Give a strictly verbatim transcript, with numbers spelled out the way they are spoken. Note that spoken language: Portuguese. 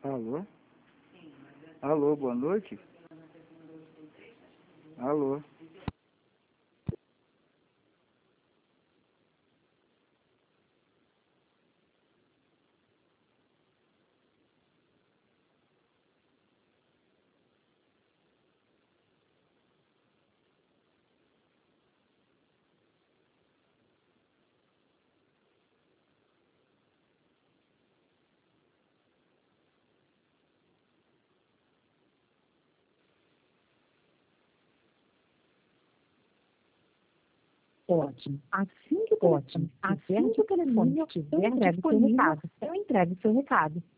Alô? Alô, boa noite? Alô? Ótimo. Assim que o Ótimo. Assim que o telefone estiver disponível, eu entrego seu recado. Eu entrego seu recado.